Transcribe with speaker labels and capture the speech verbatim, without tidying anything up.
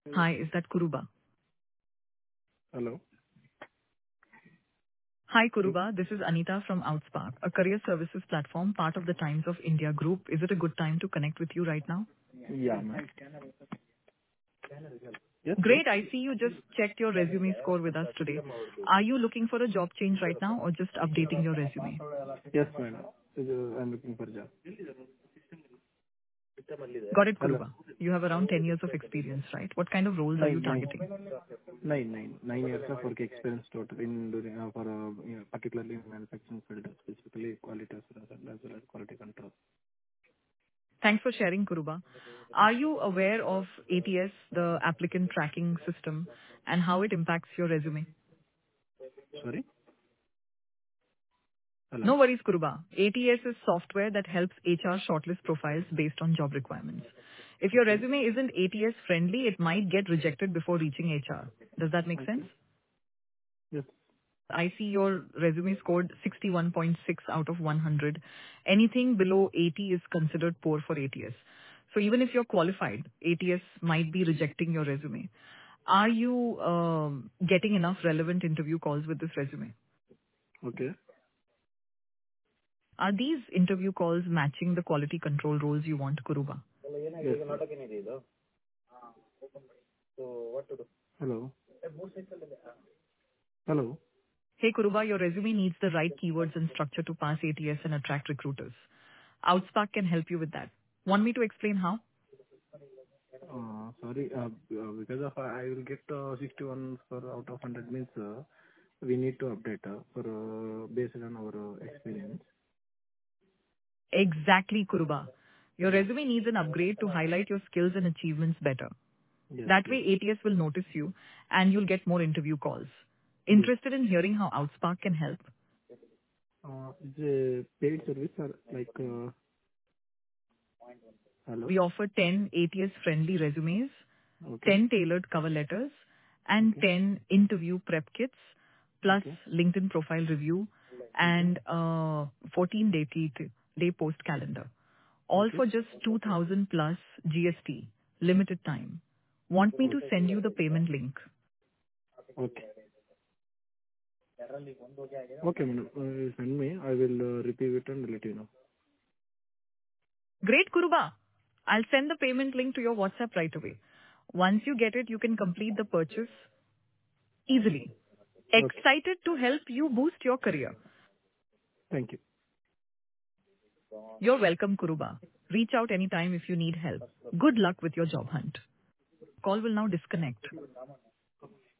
Speaker 1: Hi, is that Kuruba?
Speaker 2: Hello.
Speaker 1: Hi,
Speaker 2: Hello.
Speaker 1: Kuruba. This is Anita from Outspark, a career services platform, part of the Times of India group. Is it a good time to connect with you right now?
Speaker 2: Yeah, ma'am. Yes, yes.
Speaker 1: Great. I see you just checked your resume score with us today. Are you looking for a job change right now or just updating your resume?
Speaker 2: Yes, madam. Uh, I'm looking for a job.
Speaker 1: Got it,
Speaker 2: Hello.
Speaker 1: Kuruba. You have around ten years of experience, right? What kind of roles are you
Speaker 2: Nine, nine,
Speaker 1: targeting?
Speaker 2: nine, nine, nine years of work experience total in during uh, for uh, yeah, particularly in manufacturing field, specifically quality assurance and as well as quality control.
Speaker 1: Thanks for sharing, Kuruba. Are you aware of A T S, the applicant tracking system, and how it impacts your resume?
Speaker 2: Sorry.
Speaker 1: No
Speaker 2: Hello.
Speaker 1: worries, Kuruba. A T S is software that helps H R shortlist profiles based on job requirements. If your
Speaker 2: Okay.
Speaker 1: resume isn't A T S friendly, it might get rejected before reaching H R. Does that make sense?
Speaker 2: Okay. Yes.
Speaker 1: I see your resume scored sixty-one point six out of one hundred. Anything below eighty is considered poor for A T S. So even if you're qualified, A T S might be rejecting your resume. Are you um, getting enough relevant interview calls with this resume?
Speaker 2: Okay.
Speaker 1: Are these interview calls matching the quality control roles you want, Kuruba?
Speaker 2: Yes. Ma'am. Hello. Hello.
Speaker 1: Hey, Kuruba, your resume needs the right keywords and structure to pass A T S and attract recruiters. Outspark can help you with that. Want me to explain how?
Speaker 2: Uh, Sorry, uh, uh, because of I will get uh, sixty-one for out of one hundred means uh, we need to update uh, for uh, based on our uh, experience.
Speaker 1: Exactly, Kuruba. Your
Speaker 2: Yeah.
Speaker 1: resume needs an upgrade to highlight your skills and achievements better.
Speaker 2: Yes,
Speaker 1: That way
Speaker 2: please.
Speaker 1: A T S will notice you and you'll get more interview calls.
Speaker 2: Yes.
Speaker 1: Interested in hearing how Outspark can help?
Speaker 2: Uh, Is a paid service or like, uh, hello?
Speaker 1: We offer ten A T S-friendly resumes,
Speaker 2: Okay.
Speaker 1: ten tailored cover letters, and
Speaker 2: Okay.
Speaker 1: ten interview prep kits, plus
Speaker 2: Okay.
Speaker 1: LinkedIn profile review
Speaker 2: Okay.
Speaker 1: and uh, fourteen-day day post calendar. All
Speaker 2: Okay.
Speaker 1: for just two thousand plus G S T, limited time. Want me to
Speaker 2: Okay.
Speaker 1: send you the payment link?
Speaker 2: Okay. Okay, madam. Uh, Send me. I will uh, review it and let you know.
Speaker 1: Great, Kuruba. I'll send the payment link to your WhatsApp right away. Once you get it, you can complete the purchase easily.
Speaker 2: Okay.
Speaker 1: Excited to help you boost your career.
Speaker 2: Thank you.
Speaker 1: You're welcome, Kuruba. Reach out anytime if you need help. Good luck with your job hunt. Call will now disconnect.